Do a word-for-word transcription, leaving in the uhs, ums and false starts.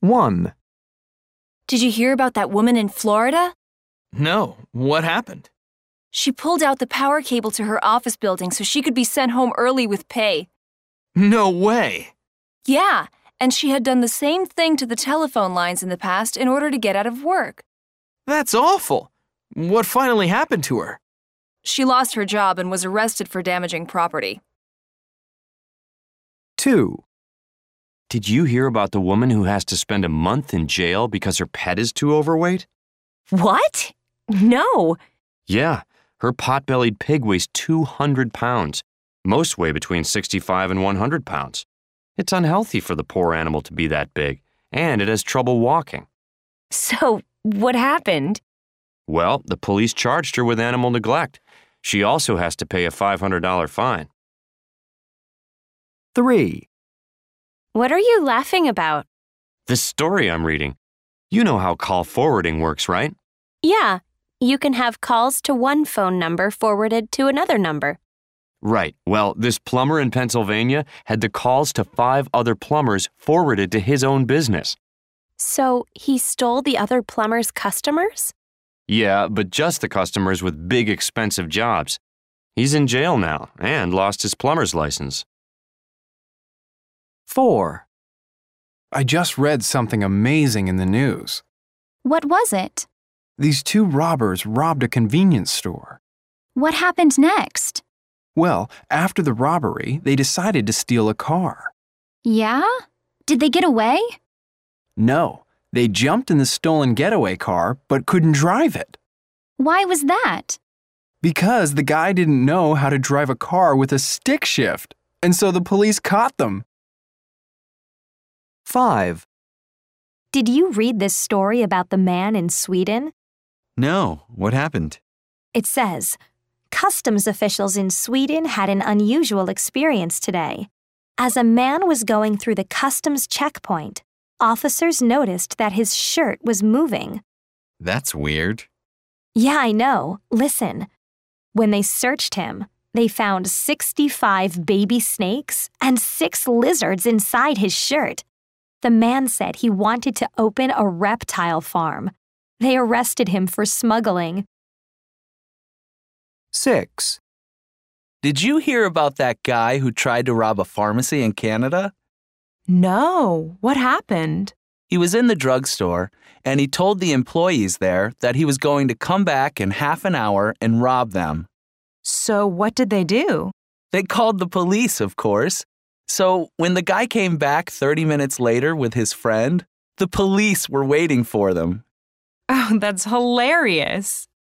one. Did you hear about that woman in Florida? No, what happened? She pulled out the power cable to her office building so she could be sent home early with pay. No way! Yeah, and she had done the same thing to the telephone lines in the past in order to get out of work. That's awful! What finally happened to her? She lost her job and was arrested for damaging property. two. Did you hear about the woman who has to spend a month in jail because her pet is too overweight? What? No. Yeah, her pot-bellied pig weighs two hundred pounds. Most weigh between sixty-five and one hundred pounds. It's unhealthy for the poor animal to be that big, and it has trouble walking. So, what happened? Well, the police charged her with animal neglect. She also has to pay a five hundred dollars fine. three. What are you laughing about? The story I'm reading. You know how call forwarding works, right? Yeah, you can have calls to one phone number forwarded to another number. Right. Well, this plumber in Pennsylvania had the calls to five other plumbers forwarded to his own business. So, he stole the other plumber's customers? Yeah, but just the customers with big, expensive jobs. He's in jail now and lost his plumber's license. four. I just read something amazing in the news. What was it? These two robbers robbed a convenience store. What happened next? Well, after the robbery, they decided to steal a car. Yeah? Did they get away? No, they jumped in the stolen getaway car but couldn't drive it. Why was that? Because the guy didn't know how to drive a car with a stick shift, and so the police caught them. five. Did you read this story about the man in Sweden? No, what happened? It says, customs officials in Sweden had an unusual experience today. As a man was going through the customs checkpoint, officers noticed that his shirt was moving. That's weird. Yeah, I know. Listen. When they searched him, they found sixty-five baby snakes and six lizards inside his shirt. The man said he wanted to open a reptile farm. They arrested him for smuggling. six. Did you hear about that guy who tried to rob a pharmacy in Canada? No, what happened? He was in the drugstore, and he told the employees there that he was going to come back in half an hour and rob them. So what did they do? They called the police, of course. So when the guy came back thirty minutes later with his friend, the police were waiting for them. Oh, that's hilarious.